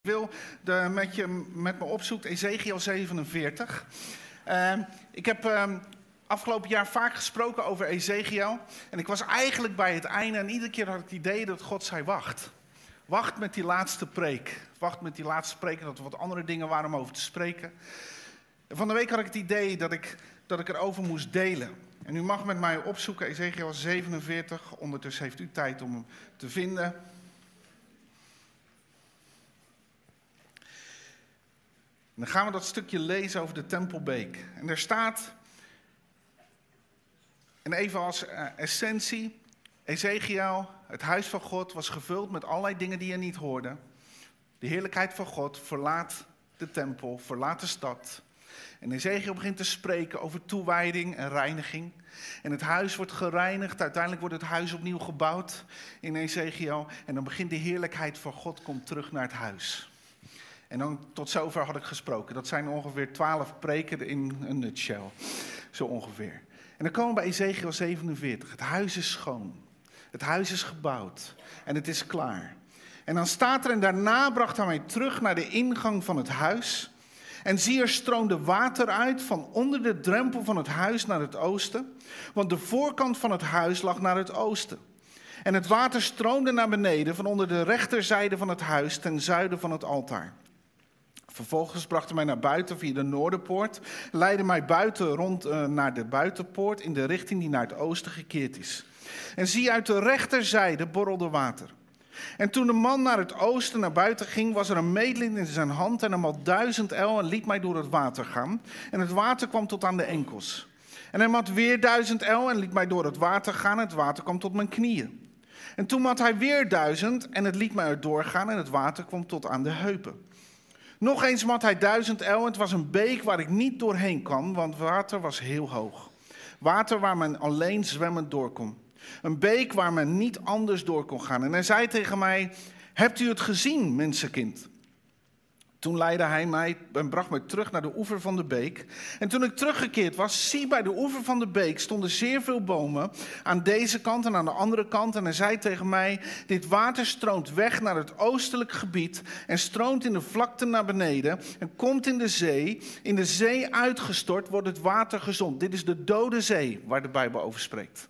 Ik wil met me opzoeken Ezechiel 47. Ik heb afgelopen jaar vaak gesproken over Ezechiel. En ik was eigenlijk bij het einde en iedere keer had ik het idee dat God zei wacht. Wacht met die laatste preek. Wacht met die laatste preek en dat er wat andere dingen waren om over te spreken. En van de week had ik het idee dat ik erover moest delen. En u mag met mij opzoeken Ezechiel 47. Ondertussen heeft u tijd om hem te vinden. En dan gaan we dat stukje lezen over de Tempelbeek. En daar staat, en even als essentie, Ezechiel, het huis van God, was gevuld met allerlei dingen die je niet hoorde. De heerlijkheid van God verlaat de tempel, verlaat de stad. En Ezechiel begint te spreken over toewijding en reiniging. En het huis wordt gereinigd, uiteindelijk wordt het huis opnieuw gebouwd in Ezechiel. En dan begint de heerlijkheid van God, komt terug naar het huis. En dan tot zover had ik gesproken. Dat zijn ongeveer 12 preken in een nutshell. Zo ongeveer. En dan komen we bij Ezechiel 47. Het huis is schoon. Het huis is gebouwd. En het is klaar. En dan staat er, en daarna bracht hij mij terug naar de ingang van het huis. En zie, er stroomde water uit van onder de drempel van het huis naar het oosten. Want de voorkant van het huis lag naar het oosten. En het water stroomde naar beneden van onder de rechterzijde van het huis ten zuiden van het altaar. Vervolgens bracht hij mij naar buiten via de noorderpoort, leidde mij buiten rond naar de buitenpoort in de richting die naar het oosten gekeerd is. En zie, uit de rechterzijde borrelde water. En toen de man naar het oosten naar buiten ging, was er een meetlint in zijn hand en hem had 1000 el en liet mij door het water gaan. En het water kwam tot aan de enkels. En hij mat weer 1000 el en liet mij door het water gaan en het water kwam tot mijn knieën. En toen mat hij weer 1000 en het liet mij er doorgaan en het water kwam tot aan de heupen. Nog eens mat hij 1000 el en het was een beek waar ik niet doorheen kwam, want water was heel hoog. Water waar men alleen zwemmend door kon. Een beek waar men niet anders door kon gaan. En hij zei tegen mij, hebt u het gezien, mensenkind? Toen leidde hij mij en bracht mij terug naar de oever van de beek. En toen ik teruggekeerd was, zie, bij de oever van de beek stonden zeer veel bomen. Aan deze kant en aan de andere kant. En hij zei tegen mij, dit water stroomt weg naar het oostelijk gebied. En stroomt in de vlakte naar beneden. En komt in de zee. In de zee uitgestort wordt het water gezond. Dit is de dode zee waar de Bijbel over spreekt.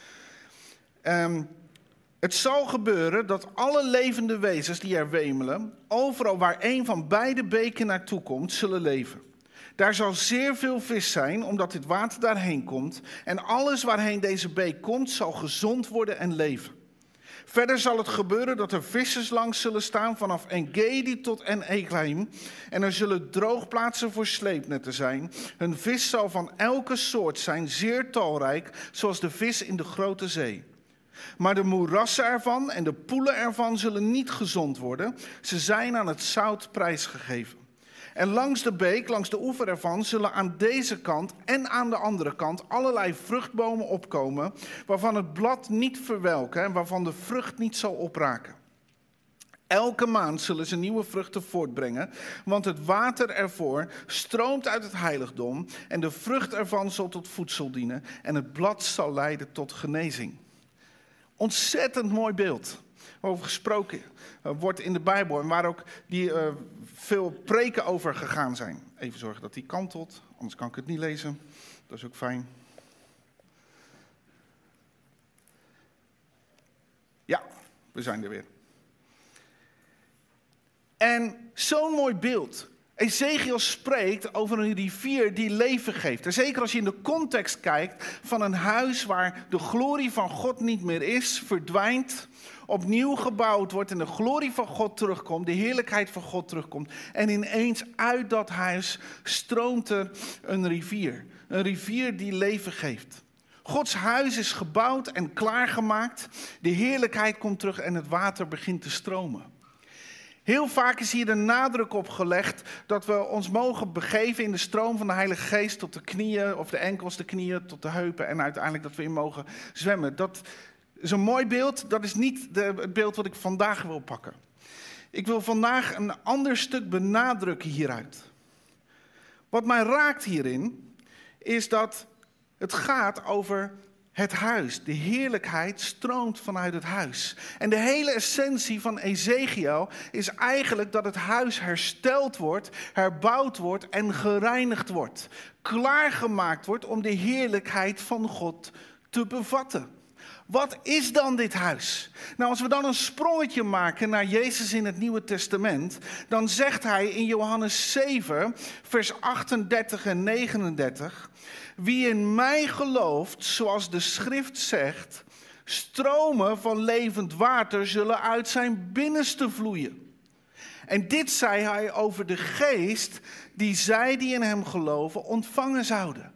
Het zal gebeuren dat alle levende wezens die er wemelen, overal waar een van beide beken naartoe komt, zullen leven. Daar zal zeer veel vis zijn, omdat dit water daarheen komt. En alles waarheen deze beek komt, zal gezond worden en leven. Verder zal het gebeuren dat er vissers langs zullen staan vanaf En-Gedi tot En-Eglaim. En er zullen droogplaatsen voor sleepnetten zijn. Hun vis zal van elke soort zijn, zeer talrijk, zoals de vis in de grote zee. Maar de moerassen ervan en de poelen ervan zullen niet gezond worden. Ze zijn aan het zout prijsgegeven. En langs de beek, langs de oever ervan, zullen aan deze kant en aan de andere kant allerlei vruchtbomen opkomen, waarvan het blad niet verwelken en waarvan de vrucht niet zal opraken. Elke maand zullen ze nieuwe vruchten voortbrengen, want het water ervoor stroomt uit het heiligdom en de vrucht ervan zal tot voedsel dienen en het blad zal leiden tot genezing. Ontzettend mooi beeld waarover gesproken wordt in de Bijbel en waar ook veel preken over gegaan zijn. Even zorgen dat die kantelt, anders kan ik het niet lezen. Dat is ook fijn. Ja, we zijn er weer. En zo'n mooi beeld. Ezechiel spreekt over een rivier die leven geeft. En zeker als je in de context kijkt van een huis waar de glorie van God niet meer is, verdwijnt, opnieuw gebouwd wordt en de glorie van God terugkomt, de heerlijkheid van God terugkomt. En ineens uit dat huis stroomt er een rivier. Een rivier die leven geeft. Gods huis is gebouwd en klaargemaakt. De heerlijkheid komt terug en het water begint te stromen. Heel vaak is hier de nadruk op gelegd dat we ons mogen begeven in de stroom van de Heilige Geest tot de knieën, of de enkels, de knieën, tot de heupen en uiteindelijk dat we in mogen zwemmen. Dat is een mooi beeld, dat is niet het beeld wat ik vandaag wil pakken. Ik wil vandaag een ander stuk benadrukken hieruit. Wat mij raakt hierin is dat het gaat over het huis. De heerlijkheid stroomt vanuit het huis. En de hele essentie van Ezechiel is eigenlijk dat het huis hersteld wordt, herbouwd wordt en gereinigd wordt. Klaargemaakt wordt om de heerlijkheid van God te bevatten. Wat is dan dit huis? Nou, als we dan een sprongetje maken naar Jezus in het Nieuwe Testament, dan zegt hij in Johannes 7, vers 38 en 39... Wie in mij gelooft, zoals de schrift zegt, stromen van levend water zullen uit zijn binnenste vloeien. En dit zei hij over de geest die zij die in hem geloven ontvangen zouden.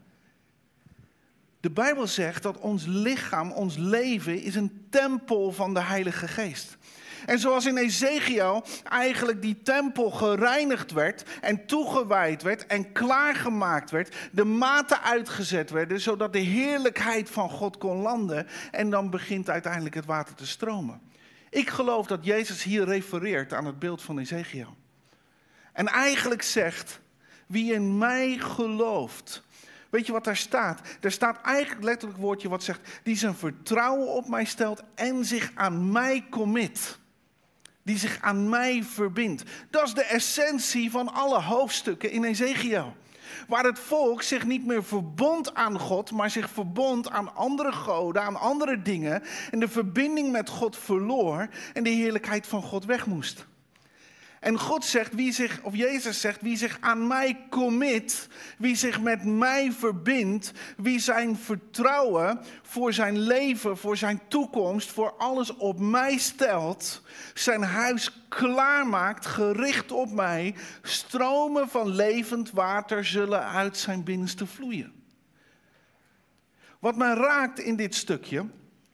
De Bijbel zegt dat ons lichaam, ons leven, is een tempel van de Heilige Geest. En zoals in Ezechiel eigenlijk die tempel gereinigd werd en toegewijd werd en klaargemaakt werd, de maten uitgezet werden, zodat de heerlijkheid van God kon landen en dan begint uiteindelijk het water te stromen. Ik geloof dat Jezus hier refereert aan het beeld van Ezechiel. En eigenlijk zegt, wie in mij gelooft. Weet je wat daar staat? Er staat eigenlijk letterlijk een woordje wat zegt, die zijn vertrouwen op mij stelt en zich aan mij commit. Die zich aan mij verbindt. Dat is de essentie van alle hoofdstukken in Ezechiel. Waar het volk zich niet meer verbond aan God, maar zich verbond aan andere goden, aan andere dingen. En de verbinding met God verloor en de heerlijkheid van God weg moest. En God zegt, Jezus zegt, wie zich aan mij commit, wie zich met mij verbindt, wie zijn vertrouwen voor zijn leven, voor zijn toekomst, voor alles op mij stelt, zijn huis klaarmaakt, gericht op mij, stromen van levend water zullen uit zijn binnenste vloeien. Wat mij raakt in dit stukje,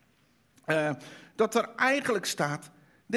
dat er eigenlijk staat,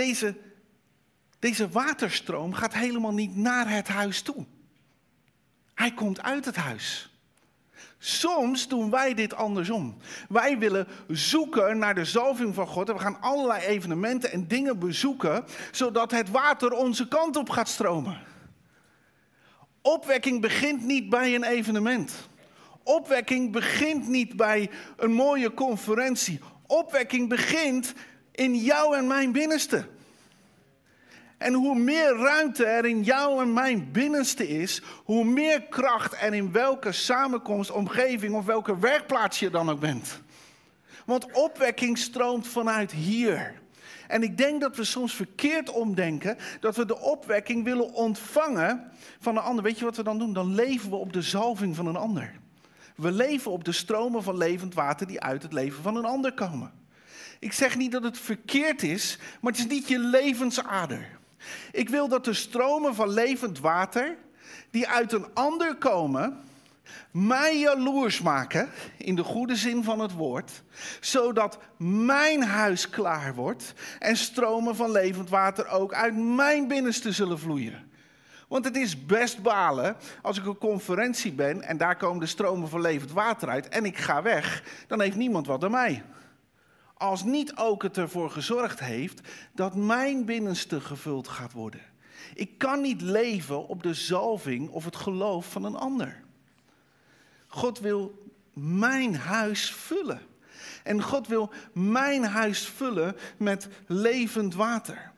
deze waterstroom gaat helemaal niet naar het huis toe. Hij komt uit het huis. Soms doen wij dit andersom. Wij willen zoeken naar de zalving van God. En we gaan allerlei evenementen en dingen bezoeken, zodat het water onze kant op gaat stromen. Opwekking begint niet bij een evenement. Opwekking begint niet bij een mooie conferentie. Opwekking begint in jou en mijn binnenste. En hoe meer ruimte er in jou en mijn binnenste is, hoe meer kracht er in welke samenkomst, omgeving of welke werkplaats je dan ook bent. Want opwekking stroomt vanuit hier. En ik denk dat we soms verkeerd omdenken, dat we de opwekking willen ontvangen van een ander. Weet je wat we dan doen? Dan leven we op de zalving van een ander. We leven op de stromen van levend water die uit het leven van een ander komen. Ik zeg niet dat het verkeerd is, maar het is niet je levensader. Ik wil dat de stromen van levend water, die uit een ander komen, mij jaloers maken, in de goede zin van het woord, zodat mijn huis klaar wordt en stromen van levend water ook uit mijn binnenste zullen vloeien. Want het is best balen als ik een conferentie ben en daar komen de stromen van levend water uit en ik ga weg, dan heeft niemand wat aan mij. Als niet ook het ervoor gezorgd heeft dat mijn binnenste gevuld gaat worden. Ik kan niet leven op de zalving of het geloof van een ander. God wil mijn huis vullen. En God wil mijn huis vullen met levend water.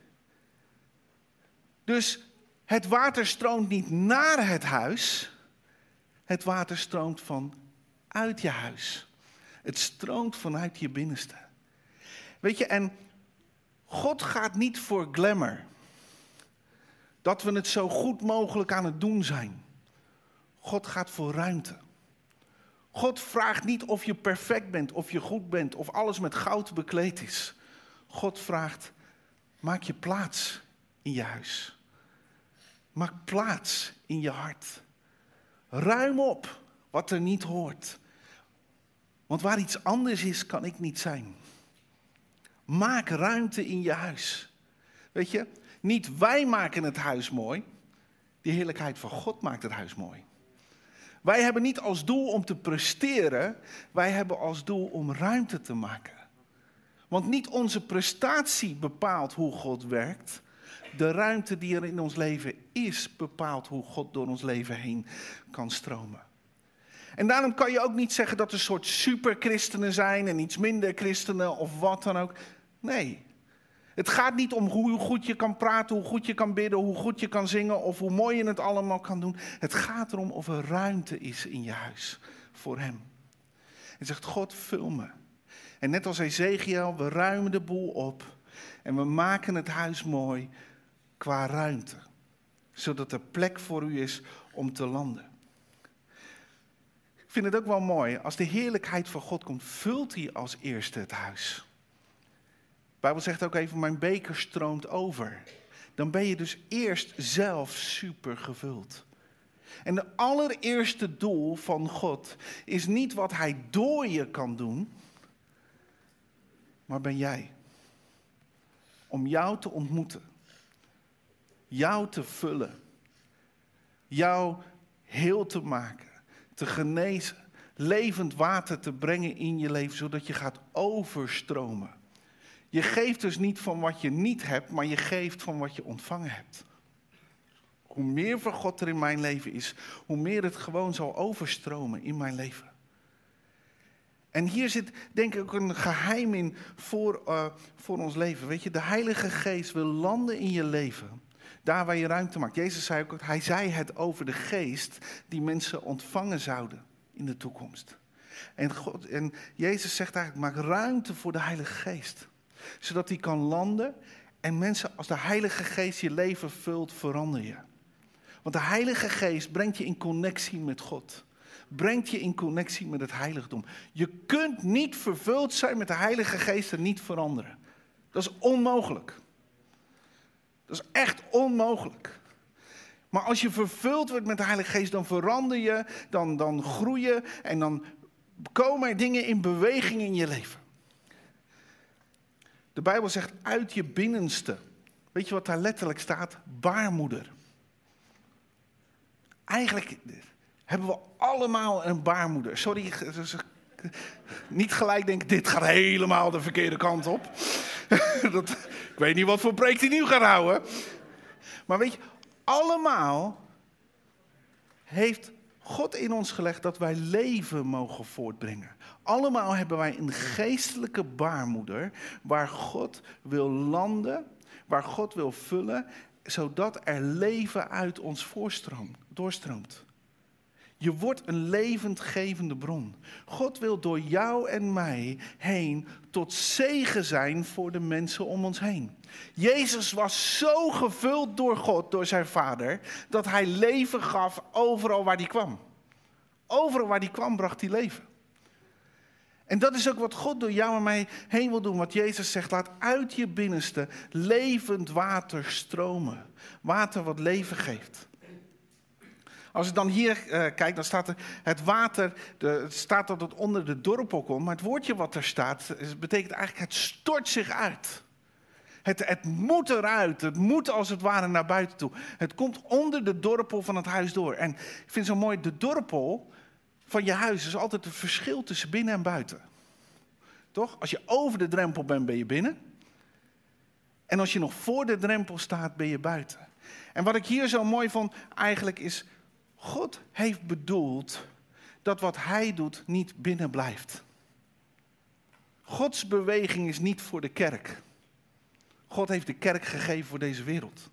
Dus het water stroomt niet naar het huis. Het water stroomt vanuit je huis. Het stroomt vanuit je binnenste. Weet je, en God gaat niet voor glamour. Dat we het zo goed mogelijk aan het doen zijn. God gaat voor ruimte. God vraagt niet of je perfect bent, of je goed bent, of alles met goud bekleed is. God vraagt, maak je plaats in je huis. Maak plaats in je hart. Ruim op wat er niet hoort. Want waar iets anders is, kan ik niet zijn. Maak ruimte in je huis. Weet je, niet wij maken het huis mooi. De heerlijkheid van God maakt het huis mooi. Wij hebben niet als doel om te presteren. Wij hebben als doel om ruimte te maken. Want niet onze prestatie bepaalt hoe God werkt. De ruimte die er in ons leven is, bepaalt hoe God door ons leven heen kan stromen. En daarom kan je ook niet zeggen dat er een soort superchristenen zijn en iets minder christenen of wat dan ook. Nee. Het gaat niet om hoe goed je kan praten, hoe goed je kan bidden, hoe goed je kan zingen of hoe mooi je het allemaal kan doen. Het gaat erom of er ruimte is in je huis voor hem. En zegt God, vul me. En net als Ezekiel, we ruimen de boel op en we maken het huis mooi qua ruimte. Zodat er plek voor u is om te landen. Ik vind het ook wel mooi, als de heerlijkheid van God komt, vult hij als eerste het huis. De Bijbel zegt ook even, mijn beker stroomt over. Dan ben je dus eerst zelf super gevuld. En de allereerste doel van God is niet wat hij door je kan doen, maar ben jij. Om jou te ontmoeten. Jou te vullen. Jou heel te maken. Te genezen. Levend water te brengen in je leven, zodat je gaat overstromen. Je geeft dus niet van wat je niet hebt, maar je geeft van wat je ontvangen hebt. Hoe meer van God er in mijn leven is, hoe meer het gewoon zal overstromen in mijn leven. En hier zit denk ik ook een geheim in voor ons leven. Weet je, de Heilige Geest wil landen in je leven. Daar waar je ruimte maakt. Jezus zei ook, hij zei het over de geest die mensen ontvangen zouden in de toekomst. En Jezus zegt eigenlijk, maak ruimte voor de Heilige Geest. Zodat hij kan landen en mensen, als de Heilige Geest je leven vult, verander je. Want de Heilige Geest brengt je in connectie met God. Brengt je in connectie met het heiligdom. Je kunt niet vervuld zijn met de Heilige Geest en niet veranderen. Dat is onmogelijk. Dat is echt onmogelijk. Maar als je vervuld wordt met de Heilige Geest, dan verander je, dan groei je en dan komen er dingen in beweging in je leven. De Bijbel zegt uit je binnenste. Weet je wat daar letterlijk staat? Baarmoeder. Eigenlijk hebben we allemaal een baarmoeder. Sorry, niet gelijk denken, dit gaat helemaal de verkeerde kant op. Ik weet niet wat voor preek hij nu gaat houden. Maar weet je, allemaal heeft God in ons gelegd dat wij leven mogen voortbrengen. Allemaal hebben wij een geestelijke baarmoeder waar God wil landen, waar God wil vullen, zodat er leven uit ons doorstroomt. Je wordt een levendgevende bron. God wil door jou en mij heen tot zegen zijn voor de mensen om ons heen. Jezus was zo gevuld door God, door zijn Vader, dat hij leven gaf overal waar hij kwam. Overal waar hij kwam bracht hij leven. En dat is ook wat God door jou en mij heen wil doen. Wat Jezus zegt, laat uit je binnenste levend water stromen. Water wat leven geeft. Als ik dan hier kijk, dan staat er het water, het staat dat het onder de dorpel komt. Maar het woordje wat er staat, betekent eigenlijk het stort zich uit. Het moet eruit, het moet als het ware naar buiten toe. Het komt onder de dorpel van het huis door. En ik vind het zo mooi, de dorpel van je huis is altijd het verschil tussen binnen en buiten. Toch? Als je over de drempel bent, ben je binnen. En als je nog voor de drempel staat, ben je buiten. En wat ik hier zo mooi vond eigenlijk is, God heeft bedoeld dat wat hij doet niet binnen blijft. Gods beweging is niet voor de kerk. God heeft de kerk gegeven voor deze wereld.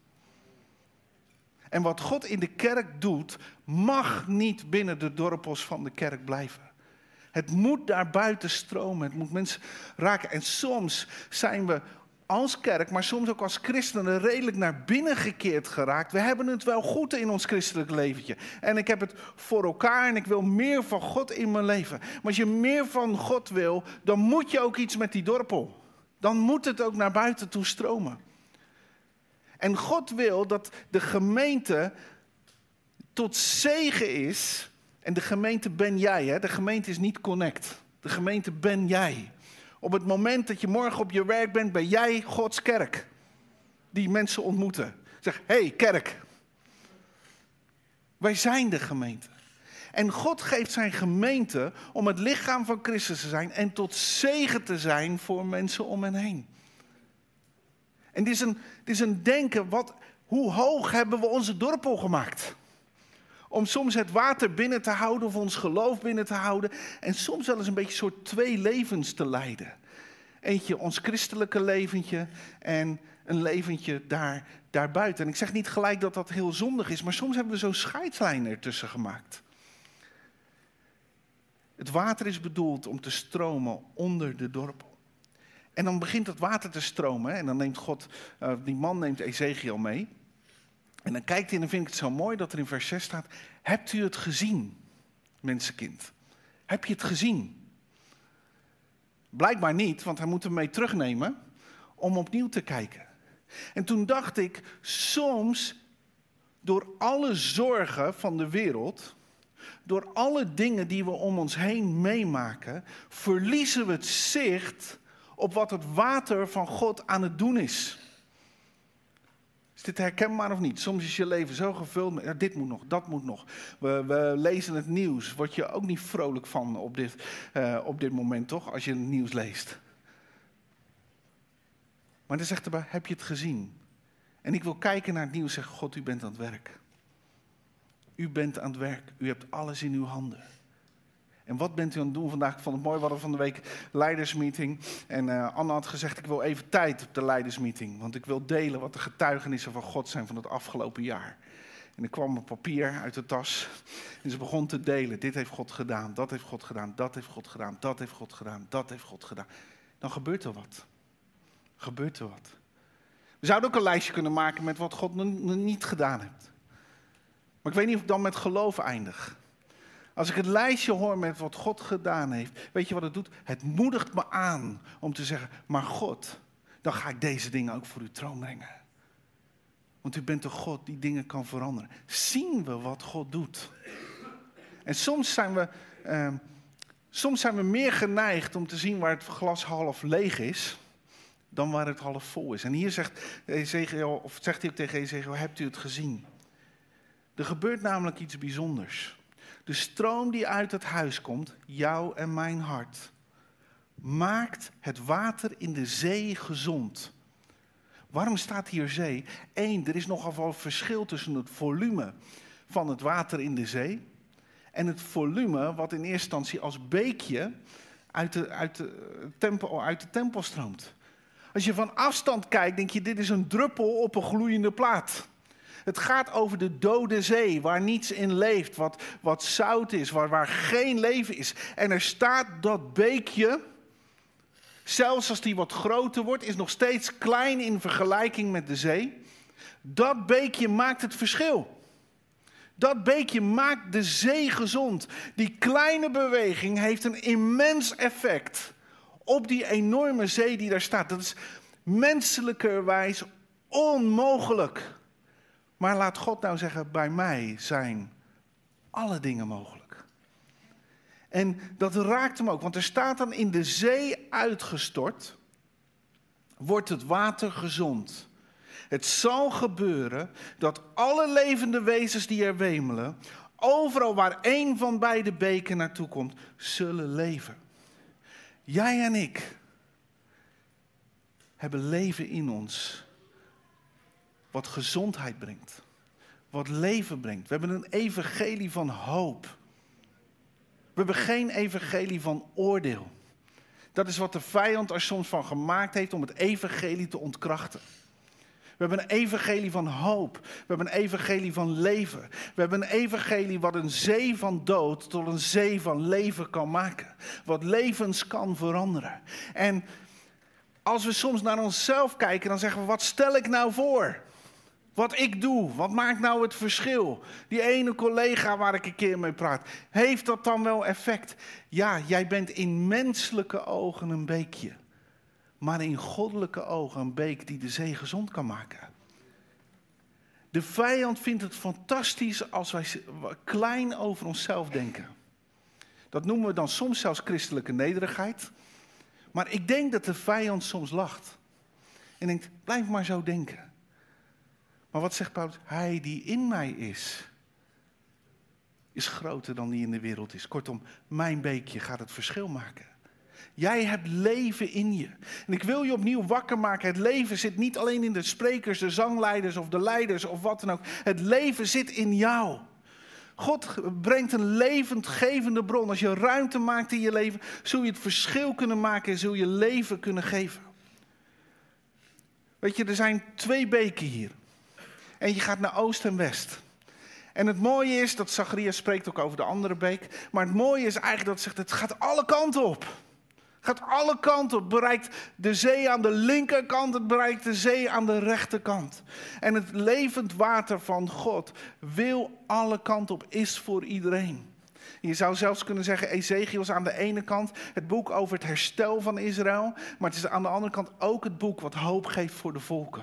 En wat God in de kerk doet, mag niet binnen de dorpels van de kerk blijven. Het moet daar buiten stromen, het moet mensen raken. En soms zijn we als kerk, maar soms ook als christenen redelijk naar binnen gekeerd geraakt. We hebben het wel goed in ons christelijk leventje. En ik heb het voor elkaar en ik wil meer van God in mijn leven. Maar als je meer van God wil, dan moet je ook iets met die dorpel. Dan moet het ook naar buiten toe stromen. En God wil dat de gemeente tot zegen is. En de gemeente ben jij, hè? De gemeente is niet Connect. De gemeente ben jij. Op het moment dat je morgen op je werk bent, ben jij Gods kerk. Die mensen ontmoeten. Zeg, hey, kerk. Wij zijn de gemeente. En God geeft zijn gemeente om het lichaam van Christus te zijn en tot zegen te zijn voor mensen om hen heen. En dit is een denken, hoe hoog hebben we onze dorpel gemaakt? Om soms het water binnen te houden of ons geloof binnen te houden. En soms wel eens een beetje een soort twee levens te leiden. Eentje ons christelijke leventje en een leventje daarbuiten. En ik zeg niet gelijk dat dat heel zondig is, maar soms hebben we zo'n scheidslijn ertussen gemaakt. Het water is bedoeld om te stromen onder de dorpel. En dan begint het water te stromen en dan neemt God, die man neemt Ezechiel mee. En dan kijkt hij en dan vind ik het zo mooi dat er in vers 6 staat, hebt u het gezien, mensenkind? Heb je het gezien? Blijkbaar niet, want hij moet hem mee terugnemen om opnieuw te kijken. En toen dacht ik, soms door alle zorgen van de wereld, door alle dingen die we om ons heen meemaken, verliezen we het zicht op wat het water van God aan het doen is. Is dit herkenbaar of niet? Soms is je leven zo gevuld met, dit moet nog, dat moet nog. We lezen het nieuws, word je ook niet vrolijk van op dit moment, toch? Als je het nieuws leest. Maar dan zegt erbij, heb je het gezien? En ik wil kijken naar het nieuws en zeggen, God, u bent aan het werk. U bent aan het werk. U hebt alles in uw handen. En wat bent u aan het doen vandaag? Ik vond het mooi, we hadden van de week leidersmeeting. En Anne had gezegd, ik wil even tijd op de leidersmeeting. Want ik wil delen wat de getuigenissen van God zijn van het afgelopen jaar. En er kwam een papier uit de tas. En ze begon te delen. Dit heeft God gedaan, dat heeft God gedaan, dat heeft God gedaan, dat heeft God gedaan, dat heeft God gedaan. Dan gebeurt er wat. Gebeurt er wat. We zouden ook een lijstje kunnen maken met wat God nog niet gedaan heeft. Maar ik weet niet of ik dan met geloof eindig. Als ik het lijstje hoor met wat God gedaan heeft, weet je wat het doet? Het moedigt me aan om te zeggen, maar God, dan ga ik deze dingen ook voor uw troon brengen. Want u bent de God die dingen kan veranderen. Zien we wat God doet? En soms zijn we meer geneigd om te zien waar het glas half leeg is, dan waar het half vol is. En hier zegt Ezechiel, of zegt hij ook tegen Ezechiel, hebt u het gezien? Er gebeurt namelijk iets bijzonders. De stroom die uit het huis komt, jou en mijn hart, maakt het water in de zee gezond. Waarom staat hier zee? 1, er is nogal wel verschil tussen het volume van het water in de zee en het volume wat in eerste instantie als beekje uit de tempel stroomt. Als je van afstand kijkt, denk je, dit is een druppel op een gloeiende plaat. Het gaat over de dode zee, waar niets in leeft, wat zout is, waar geen leven is. En er staat dat beekje, zelfs als die wat groter wordt, is nog steeds klein in vergelijking met de zee. Dat beekje maakt het verschil. Dat beekje maakt de zee gezond. Die kleine beweging heeft een immens effect op die enorme zee die daar staat. Dat is menselijkerwijs onmogelijk. Maar laat God nou zeggen, bij mij zijn alle dingen mogelijk. En dat raakt hem ook, want er staat dan in de zee uitgestort, wordt het water gezond. Het zal gebeuren dat alle levende wezens die er wemelen, overal waar één van beide beken naartoe komt, zullen leven. Jij en ik hebben leven in ons. Wat gezondheid brengt. Wat leven brengt. We hebben een evangelie van hoop. We hebben geen evangelie van oordeel. Dat is wat de vijand er soms van gemaakt heeft om het evangelie te ontkrachten. We hebben een evangelie van hoop. We hebben een evangelie van leven. We hebben een evangelie wat een zee van dood tot een zee van leven kan maken. Wat levens kan veranderen. En als we soms naar onszelf kijken, dan zeggen we, wat stel ik nou voor? Wat ik doe, wat maakt nou het verschil? Die ene collega waar ik een keer mee praat, heeft dat dan wel effect? Ja, jij bent in menselijke ogen een beekje. Maar in goddelijke ogen een beek die de zee gezond kan maken. De vijand vindt het fantastisch als wij klein over onszelf denken. Dat noemen we dan soms zelfs christelijke nederigheid. Maar ik denk dat de vijand soms lacht. En denkt, blijf maar zo denken. Maar wat zegt Paulus? Hij die in mij is groter dan die in de wereld is. Kortom, mijn beekje gaat het verschil maken. Jij hebt leven in je. En ik wil je opnieuw wakker maken. Het leven zit niet alleen in de sprekers, de zangleiders of de leiders of wat dan ook. Het leven zit in jou. God brengt een levendgevende bron. Als je ruimte maakt in je leven, zul je het verschil kunnen maken en zul je leven kunnen geven. Weet je, er zijn 2 beken hier. En je gaat naar oost en west. En het mooie is, dat Zacharias spreekt ook over de andere beek. Maar het mooie is eigenlijk dat het zegt, het gaat alle kanten op. Het gaat alle kanten op. Het bereikt de zee aan de linkerkant. Het bereikt de zee aan de rechterkant. En het levend water van God wil alle kanten op. Is voor iedereen. Je zou zelfs kunnen zeggen, Ezechiel is aan de ene kant het boek over het herstel van Israël. Maar het is aan de andere kant ook het boek wat hoop geeft voor de volken.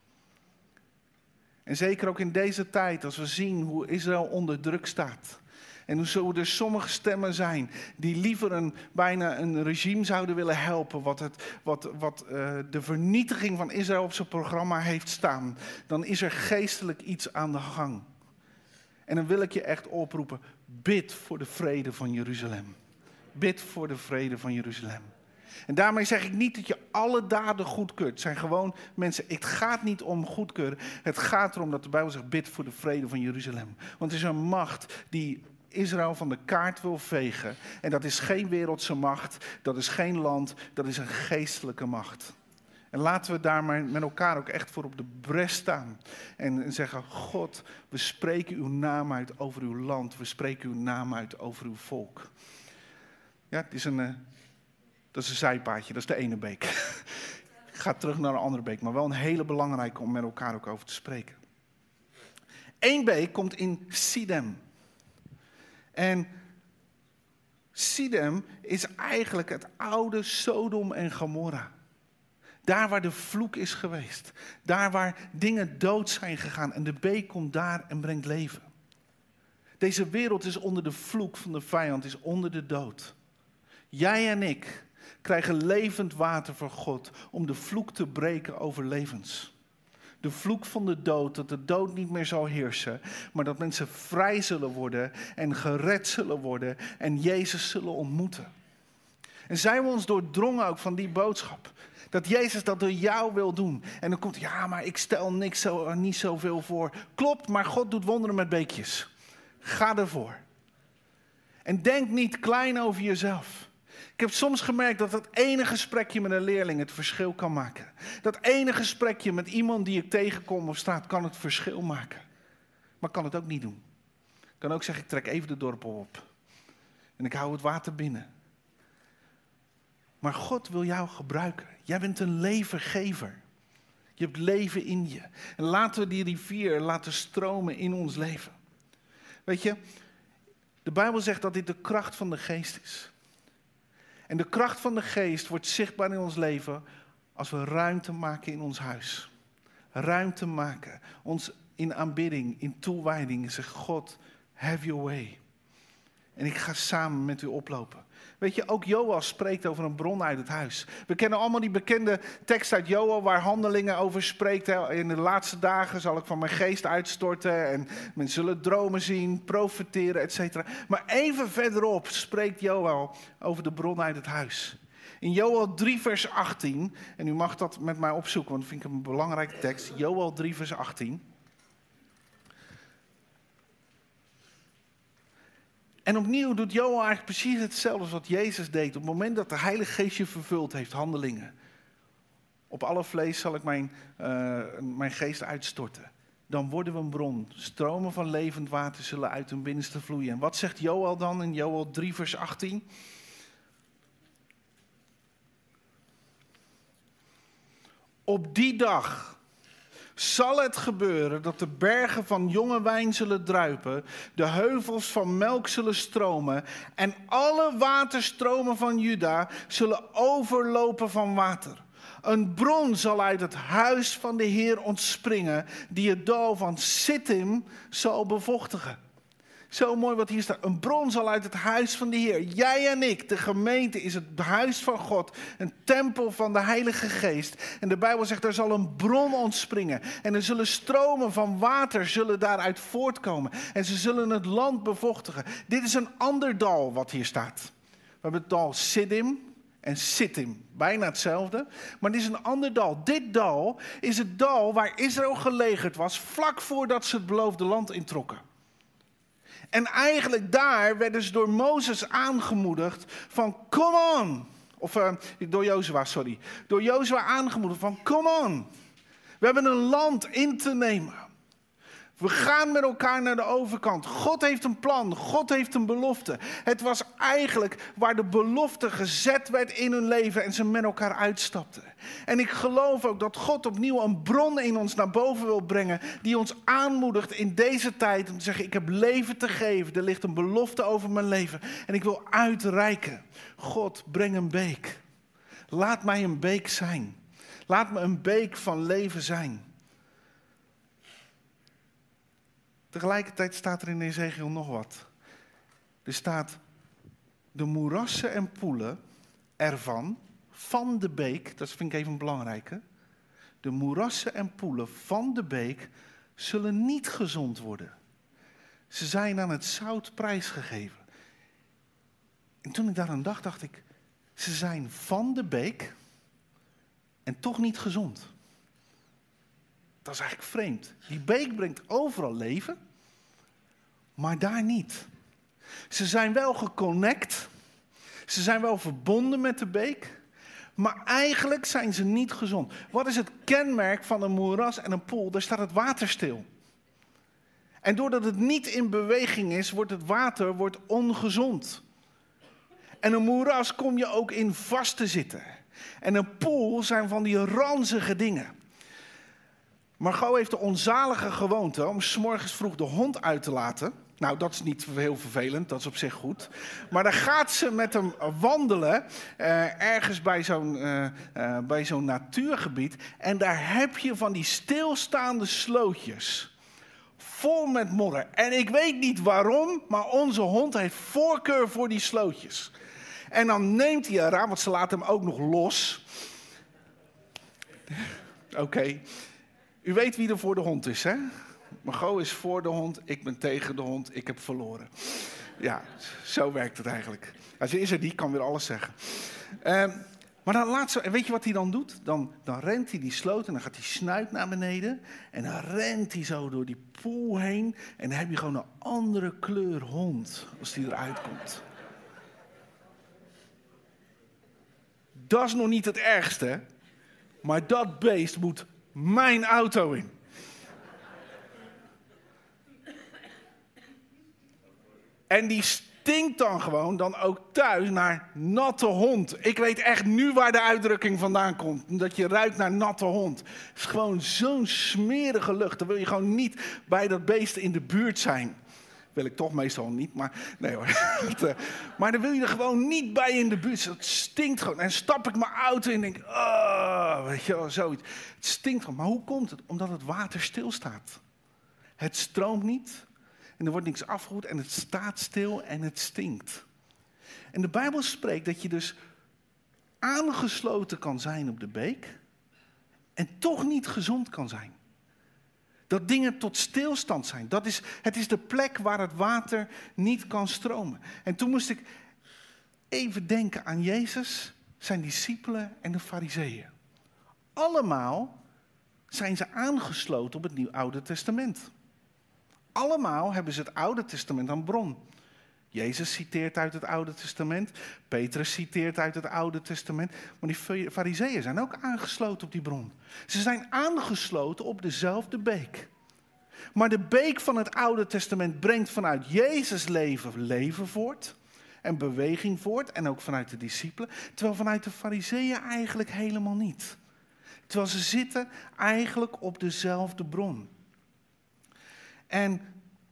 En zeker ook in deze tijd, als we zien hoe Israël onder druk staat. En hoe er sommige stemmen zijn die liever bijna een regime zouden willen helpen. Wat de vernietiging van Israël op zijn programma heeft staan. Dan is er geestelijk iets aan de gang. En dan wil ik je echt oproepen. Bid voor de vrede van Jeruzalem. Bid voor de vrede van Jeruzalem. En daarmee zeg ik niet dat je alle daden goedkeurt. Het zijn gewoon mensen, het gaat niet om goedkeuren. Het gaat erom dat de Bijbel zegt, bid voor de vrede van Jeruzalem. Want het is een macht die Israël van de kaart wil vegen. En dat is geen wereldse macht, dat is geen land, dat is een geestelijke macht. En laten we daar maar met elkaar ook echt voor op de bres staan. En zeggen, God, we spreken uw naam uit over uw land. We spreken uw naam uit over uw volk. Ja, het is dat is een zijpaadje, dat is de ene beek. Ik ga terug naar een andere beek, maar wel een hele belangrijke om met elkaar ook over te spreken. 1 beek komt in Sidem. En Sidem is eigenlijk het oude Sodom en Gomorra. Daar waar de vloek is geweest. Daar waar dingen dood zijn gegaan. En de beek komt daar en brengt leven. Deze wereld is onder de vloek van de vijand, is onder de dood. Jij en ik krijgen levend water van God om de vloek te breken over levens. De vloek van de dood, dat de dood niet meer zal heersen, maar dat mensen vrij zullen worden en gered zullen worden en Jezus zullen ontmoeten. En zijn we ons doordrongen ook van die boodschap, dat Jezus dat door jou wil doen. En dan komt, ja, maar ik stel niet zoveel voor. Klopt, maar God doet wonderen met beekjes. Ga ervoor. En denk niet klein over jezelf. Ik heb soms gemerkt dat ene gesprekje met een leerling het verschil kan maken. Dat ene gesprekje met iemand die ik tegenkom op straat kan het verschil maken. Maar kan het ook niet doen. Ik kan ook zeggen, ik trek even de dorpel op. En ik hou het water binnen. Maar God wil jou gebruiken. Jij bent een levengever. Je hebt leven in je. En laten we die rivier laten stromen in ons leven. Weet je, de Bijbel zegt dat dit de kracht van de geest is. En de kracht van de geest wordt zichtbaar in ons leven als we ruimte maken in ons huis. Ruimte maken. Ons in aanbidding, in toewijding. Zeg, God, have your way. En ik ga samen met u oplopen. Weet je, ook Joël spreekt over een bron uit het huis. We kennen allemaal die bekende tekst uit Joël waar Handelingen over spreekt. In de laatste dagen zal ik van mijn geest uitstorten en men zullen dromen zien, profeteren, etc. Maar even verderop spreekt Joël over de bron uit het huis. In Joël 3 vers 18, en u mag dat met mij opzoeken, want dat vind ik een belangrijke tekst. Joël 3 vers 18. En opnieuw doet Joël eigenlijk precies hetzelfde als wat Jezus deed. Op het moment dat de Heilige Geest je vervuld heeft, Handelingen. Op alle vlees zal ik mijn geest uitstorten. Dan worden we een bron. Stromen van levend water zullen uit hun binnenste vloeien. En wat zegt Joël dan in Joël 3 vers 18? Op die dag zal het gebeuren dat de bergen van jonge wijn zullen druipen, de heuvels van melk zullen stromen en alle waterstromen van Juda zullen overlopen van water. Een bron zal uit het huis van de Heer ontspringen, die het dal van Sittim zal bevochtigen. Zo mooi wat hier staat. Een bron zal uit het huis van de Heer. Jij en ik, de gemeente, is het huis van God. Een tempel van de Heilige Geest. En de Bijbel zegt, er zal een bron ontspringen. En er zullen stromen van water zullen daaruit voortkomen. En ze zullen het land bevochtigen. Dit is een ander dal wat hier staat. We hebben het dal Siddim en Sittim. Bijna hetzelfde. Maar dit is een ander dal. Dit dal is het dal waar Israël gelegerd was vlak voordat ze het beloofde land introkken. En eigenlijk daar werden ze door Mozes aangemoedigd van come on. Of door Jozua, sorry. Door Jozua aangemoedigd van come on. We hebben een land in te nemen. We gaan met elkaar naar de overkant. God heeft een plan. God heeft een belofte. Het was eigenlijk waar de belofte gezet werd in hun leven en ze met elkaar uitstapten. En ik geloof ook dat God opnieuw een bron in ons naar boven wil brengen die ons aanmoedigt in deze tijd om te zeggen, ik heb leven te geven. Er ligt een belofte over mijn leven en ik wil uitreiken. God, breng een beek. Laat mij een beek zijn. Laat me een beek van leven zijn. Tegelijkertijd staat er in Ezechiel nog wat. Er staat, de moerassen en poelen ervan, van de beek, dat vind ik even belangrijke. De moerassen en poelen van de beek zullen niet gezond worden. Ze zijn aan het zout prijsgegeven. En toen ik daaraan dacht, dacht ik, ze zijn van de beek en toch niet gezond. Dat is eigenlijk vreemd. Die beek brengt overal leven, maar daar niet. Ze zijn wel geconnect, ze zijn wel verbonden met de beek, maar eigenlijk zijn ze niet gezond. Wat is het kenmerk van een moeras en een poel? Daar staat het water stil. En doordat het niet in beweging is, wordt het water ongezond. En een moeras kom je ook in vast te zitten. En een poel zijn van die ranzige dingen. Margot heeft de onzalige gewoonte om 's morgens vroeg de hond uit te laten. Nou, dat is niet heel vervelend, dat is op zich goed. Maar dan gaat ze met hem wandelen, ergens bij zo'n natuurgebied. En daar heb je van die stilstaande slootjes, vol met modder. En ik weet niet waarom, maar onze hond heeft voorkeur voor die slootjes. En dan neemt hij eraan, want ze laat hem ook nog los. Oké. U weet wie er voor de hond is, hè? Margot is voor de hond, ik ben tegen de hond, ik heb verloren. Ja, zo werkt het eigenlijk. Ze is er niet, kan weer alles zeggen. Maar dan weet je wat hij dan doet? Dan rent hij die sloot en dan gaat hij snuit naar beneden. En dan rent hij zo door die poel heen. En dan heb je gewoon een andere kleur hond als die eruit komt. Dat is nog niet het ergste, maar dat beest moet mijn auto in. En die stinkt dan gewoon dan ook thuis naar natte hond. Ik weet echt nu waar de uitdrukking vandaan komt. Dat je ruikt naar natte hond. Het is gewoon zo'n smerige lucht. Dan wil je gewoon niet bij dat beest in de buurt zijn. Wil ik toch meestal niet, maar nee hoor. Maar dan wil je er gewoon niet bij in de buurt. Het stinkt gewoon. En stap ik mijn auto in en denk, weet je wel, zoiets. Het stinkt gewoon. Maar hoe komt het? Omdat het water stilstaat. Het stroomt niet. En er wordt niks afgevoerd en het staat stil en het stinkt. En de Bijbel spreekt dat je dus aangesloten kan zijn op de beek en toch niet gezond kan zijn. Dat dingen tot stilstand zijn. Het is de plek waar het water niet kan stromen. En toen moest ik even denken aan Jezus, zijn discipelen en de Farizeeën. Allemaal zijn ze aangesloten op het Oude Testament. Allemaal hebben ze het Oude Testament aan bron. Jezus citeert uit het Oude Testament. Petrus citeert uit het Oude Testament. Maar die Farizeeën zijn ook aangesloten op die bron. Ze zijn aangesloten op dezelfde beek. Maar de beek van het Oude Testament brengt vanuit Jezus leven voort. En beweging voort. En ook vanuit de discipelen. Terwijl vanuit de Farizeeën eigenlijk helemaal niet. Terwijl ze zitten eigenlijk op dezelfde bron. En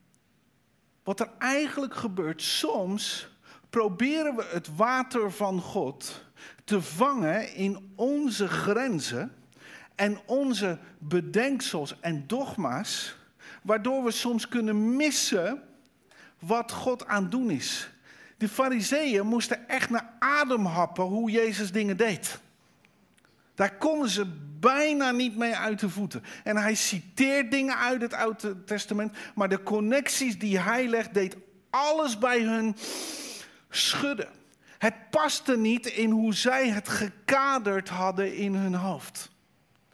wat er eigenlijk gebeurt, soms proberen we het water van God te vangen in onze grenzen en onze bedenksels en dogma's, waardoor we soms kunnen missen wat God aan het doen is. De Farizeeën moesten echt naar adem happen hoe Jezus dingen deed. Daar konden ze bijna niet mee uit de voeten. En hij citeert dingen uit het Oude Testament, maar de connecties die hij legt, deed alles bij hun schudden. Het paste niet in hoe zij het gekaderd hadden in hun hoofd.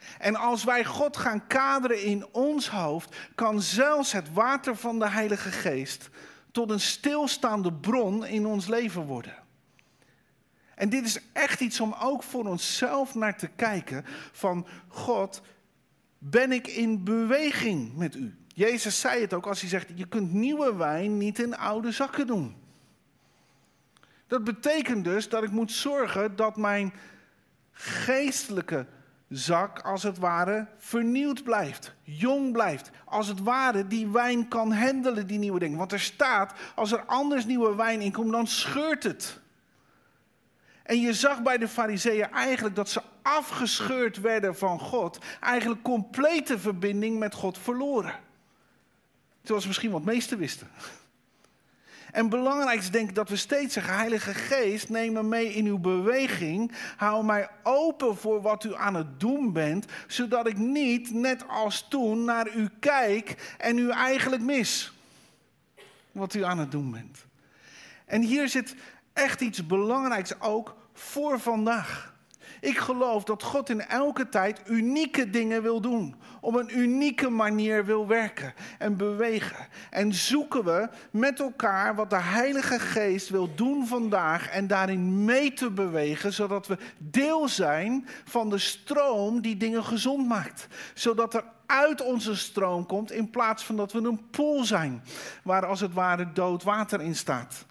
En als wij God gaan kaderen in ons hoofd, kan zelfs het water van de Heilige Geest tot een stilstaande bron in ons leven worden. En dit is echt iets om ook voor onszelf naar te kijken van God, ben ik in beweging met u? Jezus zei het ook als hij zegt, je kunt nieuwe wijn niet in oude zakken doen. Dat betekent dus dat ik moet zorgen dat mijn geestelijke zak als het ware vernieuwd blijft, jong blijft. Als het ware die wijn kan handelen, die nieuwe dingen. Want er staat, als er anders nieuwe wijn in komt, dan scheurt het. En je zag bij de Farizeeën eigenlijk dat ze afgescheurd werden van God. Eigenlijk complete verbinding met God verloren. Terwijl ze misschien wat meesten wisten. En belangrijk is denk ik dat we steeds zeggen, Heilige Geest, neem me mee in uw beweging. Hou mij open voor wat u aan het doen bent. Zodat ik niet, net als toen, naar u kijk en u eigenlijk mis. Wat u aan het doen bent. En hier zit echt iets belangrijks ook voor vandaag. Ik geloof dat God in elke tijd unieke dingen wil doen. Op een unieke manier wil werken en bewegen. En zoeken we met elkaar wat de Heilige Geest wil doen vandaag en daarin mee te bewegen, zodat we deel zijn van de stroom die dingen gezond maakt. Zodat er uit onze stroom komt in plaats van dat we een poel zijn, waar als het ware dood water in staat.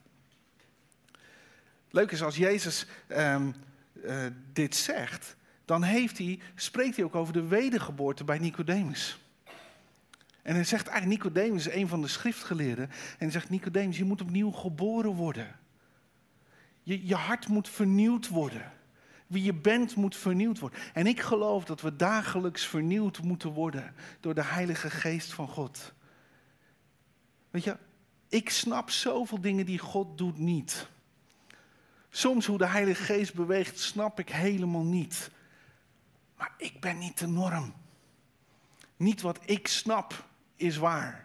Leuk is als Jezus dit zegt, dan spreekt hij ook over de wedergeboorte bij Nicodemus. En hij zegt eigenlijk, Nicodemus is een van de schriftgeleerden. En hij zegt, Nicodemus, je moet opnieuw geboren worden. Je hart moet vernieuwd worden. Wie je bent moet vernieuwd worden. En ik geloof dat we dagelijks vernieuwd moeten worden door de Heilige Geest van God. Weet je, ik snap zoveel dingen die God doet niet. Soms hoe de Heilige Geest beweegt, snap ik helemaal niet. Maar ik ben niet de norm. Niet wat ik snap is waar.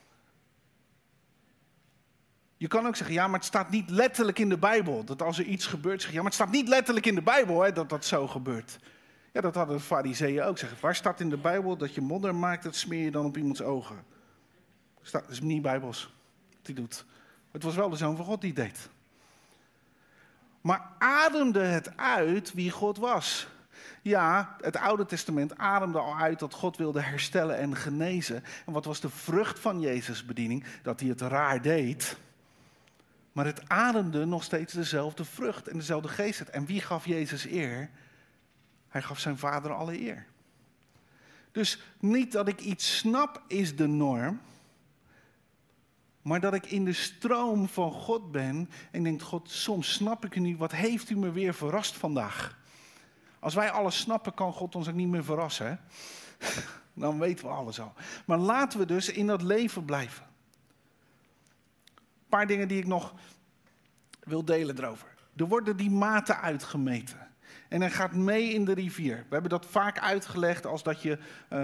Je kan ook zeggen, ja, maar het staat niet letterlijk in de Bijbel. Dat als er iets gebeurt, zeg je, ja, maar het staat niet letterlijk in de Bijbel hè, dat dat zo gebeurt. Ja, dat hadden de Farizeeën ook zeggen. Waar staat in de Bijbel dat je modder maakt, dat smeer je dan op iemands ogen? Dat is niet Bijbels. Wat hij doet. Het was wel de Zoon van God die het deed. Maar ademde het uit wie God was. Ja, het Oude Testament ademde al uit dat God wilde herstellen en genezen. En wat was de vrucht van Jezus' bediening? Dat hij het raar deed. Maar het ademde nog steeds dezelfde vrucht en dezelfde geest. En wie gaf Jezus eer? Hij gaf zijn Vader alle eer. Dus niet dat ik iets snap is de norm. Maar dat ik in de stroom van God ben en denk, God, soms snap ik u niet. Wat heeft u me weer verrast vandaag? Als wij alles snappen, kan God ons ook niet meer verrassen. Hè? Dan weten we alles al. Maar laten we dus in dat leven blijven. Een paar dingen die ik nog wil delen erover. Er worden die maten uitgemeten. En hij gaat mee in de rivier. We hebben dat vaak uitgelegd als dat je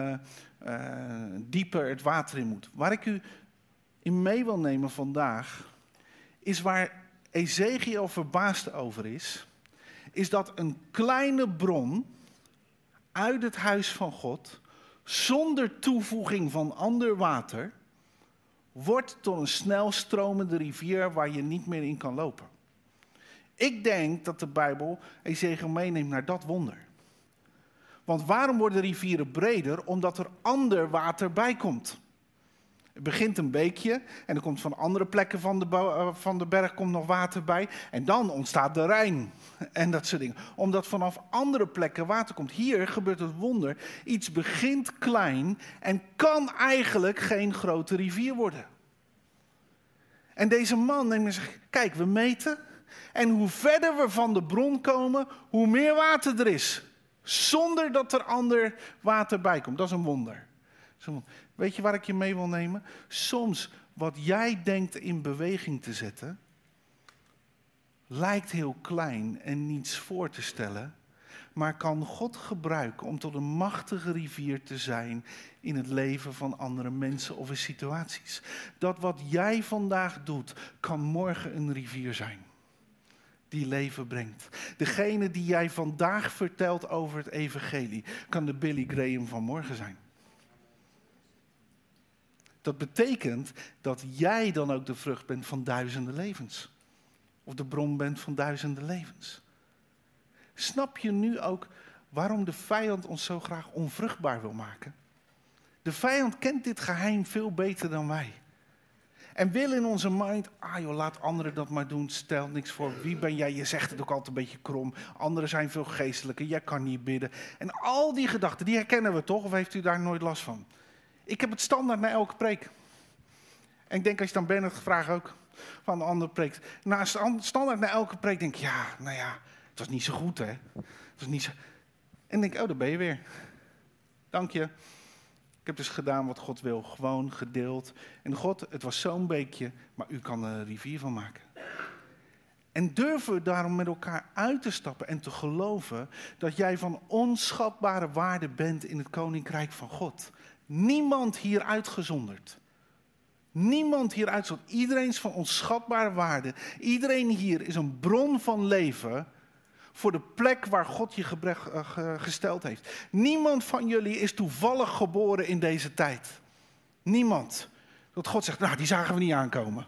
dieper het water in moet. Waar ik u in mee wil nemen vandaag, is waar Ezechiel verbaasd over is dat een kleine bron uit het huis van God, zonder toevoeging van ander water, wordt tot een snelstromende rivier waar je niet meer in kan lopen. Ik denk dat de Bijbel Ezechiel meeneemt naar dat wonder. Want waarom worden rivieren breder? Omdat er ander water bij komt. Het begint een beekje en er komt van andere plekken van de berg komt nog water bij. En dan ontstaat de Rijn en dat soort dingen. Omdat vanaf andere plekken water komt. Hier gebeurt het wonder. Iets begint klein en kan eigenlijk geen grote rivier worden. En deze man neemt en zegt, kijk, we meten. En hoe verder we van de bron komen, hoe meer water er is. Zonder dat er ander water bij komt. Dat is een wonder. Weet je waar ik je mee wil nemen? Soms wat jij denkt in beweging te zetten, lijkt heel klein en niets voor te stellen, maar kan God gebruiken om tot een machtige rivier te zijn in het leven van andere mensen of in situaties. Dat wat jij vandaag doet, kan morgen een rivier zijn. die leven brengt. Degene die jij vandaag vertelt over het evangelie, kan de Billy Graham van morgen zijn. Dat betekent dat jij dan ook de vrucht bent van duizenden levens. Of de bron bent van duizenden levens. Snap je nu ook waarom de vijand ons zo graag onvruchtbaar wil maken? De vijand kent dit geheim veel beter dan wij. En wil in onze mind, laat anderen dat maar doen, stel niks voor. Wie ben jij? Je zegt het ook altijd een beetje krom. Anderen zijn veel geestelijker, jij kan niet bidden. En al die gedachten, die herkennen we toch? Of heeft u daar nooit last van? Ik heb het standaard na elke preek. En ik denk als je dan Bernard vraagt ook, van de andere preek. Standaard na elke preek denk ik, het was niet zo goed hè. Het was niet zo... En denk ik, daar ben je weer. Dank je. Ik heb dus gedaan wat God wil, gewoon gedeeld. En God, het was zo'n beekje, maar u kan er een rivier van maken. En durven we daarom met elkaar uit te stappen en te geloven dat jij van onschatbare waarde bent in het koninkrijk van God. Niemand hier uitgezonderd. Niemand hier uitzonderd. Iedereen is van onschatbare waarde. Iedereen hier is een bron van leven voor de plek waar God je gesteld heeft. Niemand van jullie is toevallig geboren in deze tijd. Niemand. Dat God zegt, die zagen we niet aankomen.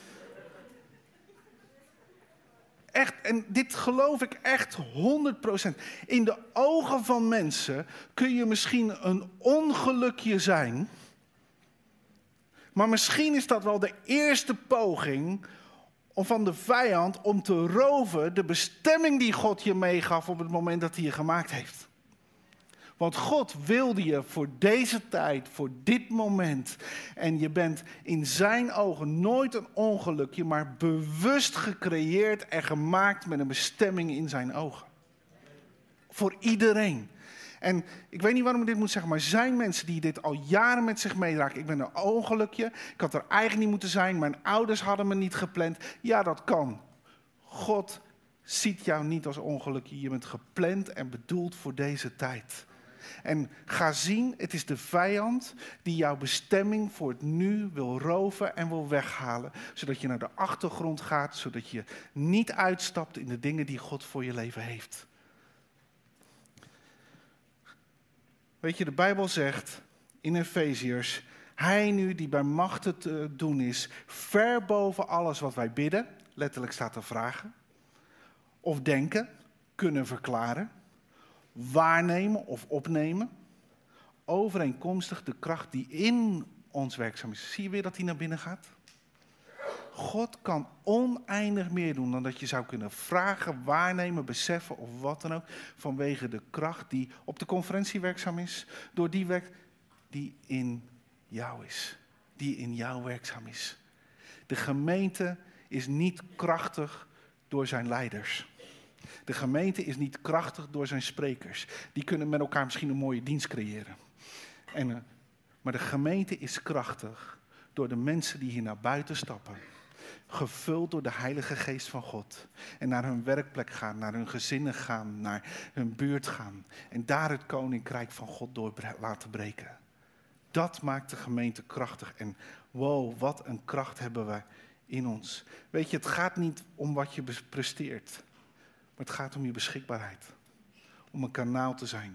Echt, en dit geloof ik echt 100%. In de ogen van mensen kun je misschien een ongelukje zijn. Maar misschien is dat wel de eerste poging van de vijand om te roven de bestemming die God je meegaf op het moment dat hij je gemaakt heeft. Want God wilde je voor deze tijd, voor dit moment. En je bent in zijn ogen nooit een ongelukje, maar bewust gecreëerd en gemaakt met een bestemming in zijn ogen. Voor iedereen. En ik weet niet waarom ik dit moet zeggen, maar er zijn mensen die dit al jaren met zich meedragen. Ik ben een ongelukje, ik had er eigenlijk niet moeten zijn, mijn ouders hadden me niet gepland. Ja, dat kan. God ziet jou niet als ongelukje, je bent gepland en bedoeld voor deze tijd. En ga zien, het is de vijand die jouw bestemming voor het nu wil roven en wil weghalen. Zodat je naar de achtergrond gaat, zodat je niet uitstapt in de dingen die God voor je leven heeft. Weet je, de Bijbel zegt in Efeziërs, hij nu die bij machten te doen is, ver boven alles wat wij bidden, letterlijk staat er vragen, of denken, kunnen verklaren, waarnemen of opnemen, overeenkomstig de kracht die in ons werkzaam is. Zie je weer dat hij naar binnen gaat? God kan oneindig meer doen dan dat je zou kunnen vragen, waarnemen, beseffen of wat dan ook. Vanwege de kracht die op de conferentie werkzaam is. Door die werk die in jou is. Die in jou werkzaam is. De gemeente is niet krachtig door zijn leiders. De gemeente is niet krachtig door zijn sprekers. Die kunnen met elkaar misschien een mooie dienst creëren. Maar de gemeente is krachtig door de mensen die hier naar buiten stappen. Gevuld door de Heilige Geest van God. En naar hun werkplek gaan, naar hun gezinnen gaan, naar hun buurt gaan. En daar het koninkrijk van God door laten breken. Dat maakt de gemeente krachtig. En wow, wat een kracht hebben wij in ons. Weet je, het gaat niet om wat je presteert. Maar het gaat om je beschikbaarheid. Om een kanaal te zijn.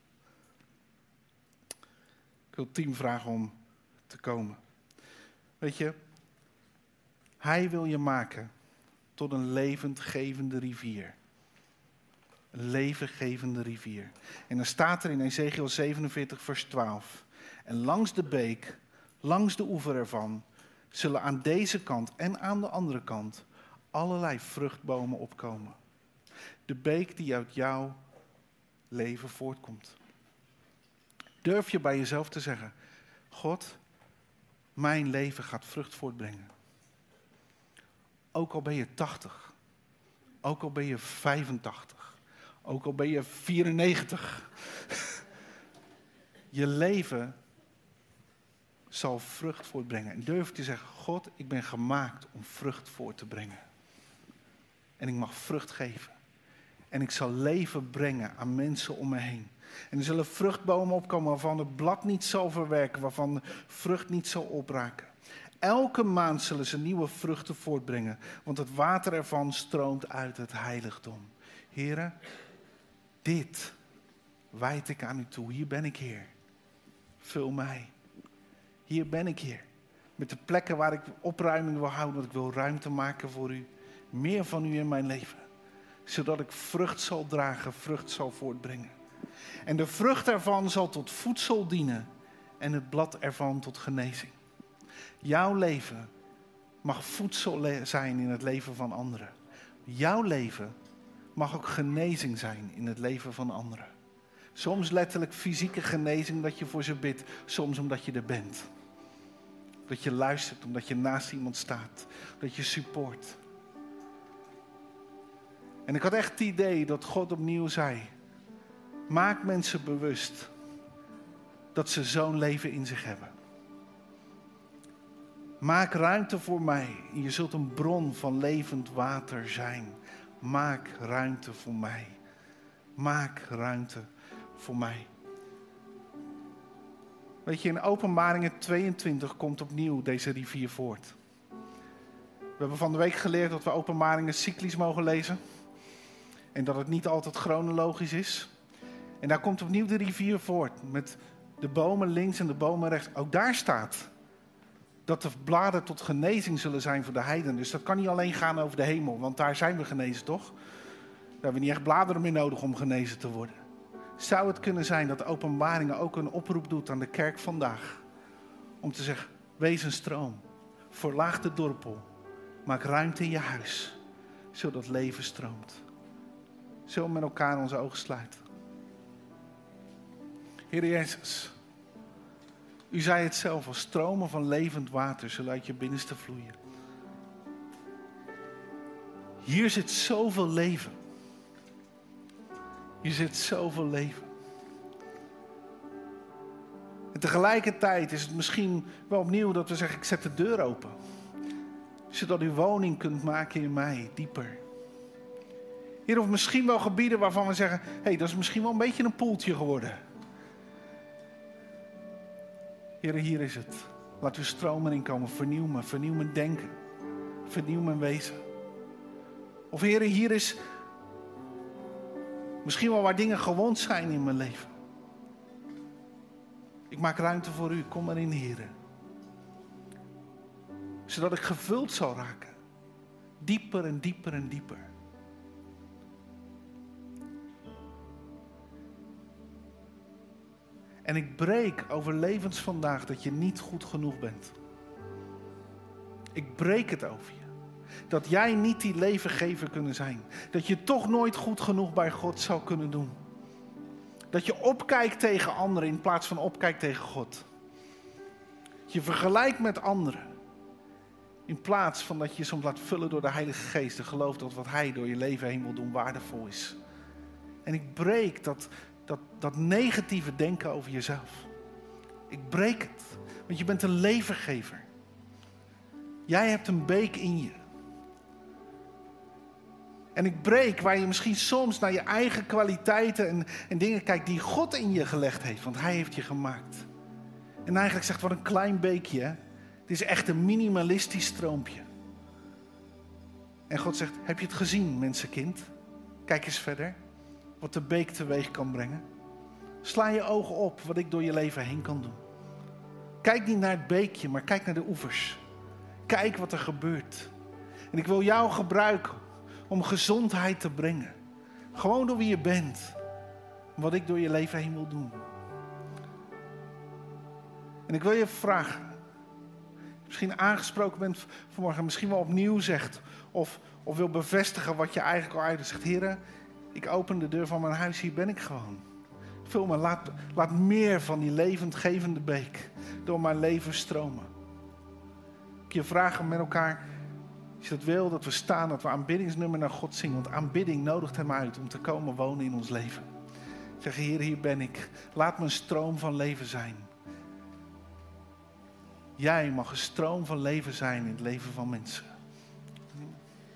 Ik wil het team vragen om te komen. Weet je, hij wil je maken tot een levendgevende rivier. Een levendgevende rivier. En dan staat er in Ezekiel 47 vers 12. En langs de beek, langs de oever ervan, zullen aan deze kant en aan de andere kant allerlei vruchtbomen opkomen. De beek die uit jouw leven voortkomt. Durf je bij jezelf te zeggen, God, mijn leven gaat vrucht voortbrengen. Ook al ben je 80. Ook al ben je 85. Ook al ben je 94. Je leven zal vrucht voortbrengen. En durf te zeggen, God, ik ben gemaakt om vrucht voort te brengen. En ik mag vrucht geven. En ik zal leven brengen aan mensen om me heen. En er zullen vruchtbomen opkomen waarvan het blad niet zal verwerken. Waarvan de vrucht niet zal opraken. Elke maand zullen ze nieuwe vruchten voortbrengen, want het water ervan stroomt uit het heiligdom. Heren, dit wijd ik aan u toe. Hier ben ik, Heer. Vul mij. Hier ben ik, Heer. Met de plekken waar ik opruiming wil houden, want ik wil ruimte maken voor u. Meer van u in mijn leven. Zodat ik vrucht zal dragen, vrucht zal voortbrengen. En de vrucht ervan zal tot voedsel dienen en het blad ervan tot genezing. Jouw leven mag voedsel zijn in het leven van anderen. Jouw leven mag ook genezing zijn in het leven van anderen. Soms letterlijk fysieke genezing dat je voor ze bidt. Soms omdat je er bent. Dat je luistert, omdat je naast iemand staat. Dat je support. En ik had echt het idee dat God opnieuw zei: maak mensen bewust dat ze zo'n leven in zich hebben. Maak ruimte voor mij en je zult een bron van levend water zijn. Maak ruimte voor mij. Maak ruimte voor mij. Weet je, in Openbaringen 22 komt opnieuw deze rivier voort. We hebben van de week geleerd dat we Openbaringen cyclisch mogen lezen. En dat het niet altijd chronologisch is. En daar komt opnieuw de rivier voort. Met de bomen links en de bomen rechts. Ook daar staat dat de bladen tot genezing zullen zijn voor de heidenen. Dus dat kan niet alleen gaan over de hemel. Want daar zijn we genezen, toch? Daar hebben we niet echt bladeren meer nodig om genezen te worden. Zou het kunnen zijn dat de Openbaringen ook een oproep doet aan de kerk vandaag? Om te zeggen, wees een stroom. Verlaag de dorpel. Maak ruimte in je huis. Zodat leven stroomt. Zullen we met elkaar onze ogen sluiten? Heer Jezus, u zei het zelf, als stromen van levend water zullen uit je binnenste vloeien. Hier zit zoveel leven. Hier zit zoveel leven. En tegelijkertijd is het misschien wel opnieuw dat we zeggen, ik zet de deur open. Zodat u woning kunt maken in mij, dieper. Heer, of misschien wel gebieden waarvan we zeggen, hé, dat is misschien wel een beetje een poeltje geworden. Heer, hier is het. Laat uw stroom erin komen. Vernieuw mijn denken. Vernieuw mijn wezen. Of Heer, hier is misschien wel waar dingen gewond zijn in mijn leven. Ik maak ruimte voor u. Kom erin, Heer. Zodat ik gevuld zal raken. Dieper en dieper en dieper. En ik breek over levens vandaag dat je niet goed genoeg bent. Ik breek het over je. Dat jij niet die levengever kunnen zijn. Dat je toch nooit goed genoeg bij God zou kunnen doen. Dat je opkijkt tegen anderen in plaats van opkijkt tegen God. Je vergelijkt met anderen. In plaats van dat je je soms laat vullen door de Heilige Geest. En gelooft dat wat Hij door je leven heen wil doen waardevol is. En ik breek dat negatieve denken over jezelf. Ik breek het. Want je bent een levengever. Jij hebt een beek in je. En ik breek waar je misschien soms naar je eigen kwaliteiten en dingen kijkt die God in je gelegd heeft. Want Hij heeft je gemaakt. En eigenlijk zegt, wat een klein beekje. Hè? Het is echt een minimalistisch stroompje. En God zegt, heb je het gezien, mensenkind? Kijk eens verder. Wat de beek teweeg kan brengen. Sla je ogen op wat ik door je leven heen kan doen. Kijk niet naar het beekje, maar kijk naar de oevers. Kijk wat er gebeurt. En ik wil jou gebruiken om gezondheid te brengen. Gewoon door wie je bent. Wat ik door je leven heen wil doen. En ik wil je vragen. Misschien aangesproken bent vanmorgen. Misschien wel opnieuw zegt. Of wil bevestigen wat je eigenlijk al uit zegt. Heere, ik open de deur van mijn huis. Hier ben ik gewoon. Vul me. Laat meer van die levendgevende beek door mijn leven stromen. Ik je vragen met elkaar. Als je dat wil, dat we staan, dat we aanbiddingsnummer naar God zingen. Want aanbidding nodigt Hem uit om te komen wonen in ons leven. Zeg, Heer, hier ben ik. Laat me een stroom van leven zijn. Jij mag een stroom van leven zijn in het leven van mensen.